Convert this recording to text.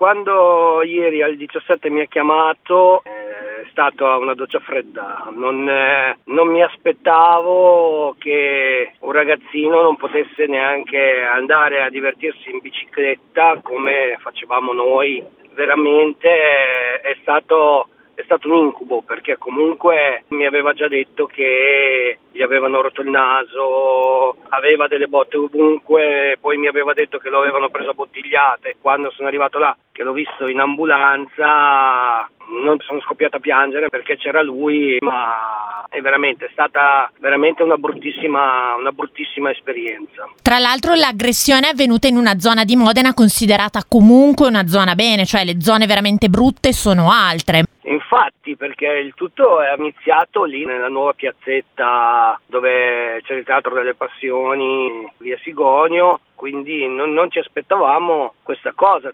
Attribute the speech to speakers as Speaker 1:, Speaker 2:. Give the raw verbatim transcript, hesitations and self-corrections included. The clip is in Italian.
Speaker 1: quando ieri alle diciassette mi ha chiamato è stata una doccia fredda. Non, eh, non mi aspettavo che un ragazzino non potesse neanche andare a divertirsi in bicicletta come facevamo noi. Veramente è stato è stato un incubo, perché comunque mi aveva già detto che gli avevano rotto il naso, aveva delle botte ovunque, poi mi aveva detto che lo avevano preso a bottigliate. Quando sono arrivato là, che l'ho visto in ambulanza, non sono scoppiato a piangere perché c'era lui, ma è veramente è stata veramente una bruttissima una bruttissima esperienza.
Speaker 2: Tra l'altro l'aggressione è avvenuta in una zona di Modena considerata comunque una zona bene, cioè le zone veramente brutte sono altre.
Speaker 1: Infatti, perché il tutto è iniziato lì nella nuova piazzetta dove c'è il Teatro delle Passioni, via Sigonio, quindi non, non ci aspettavamo questa cosa.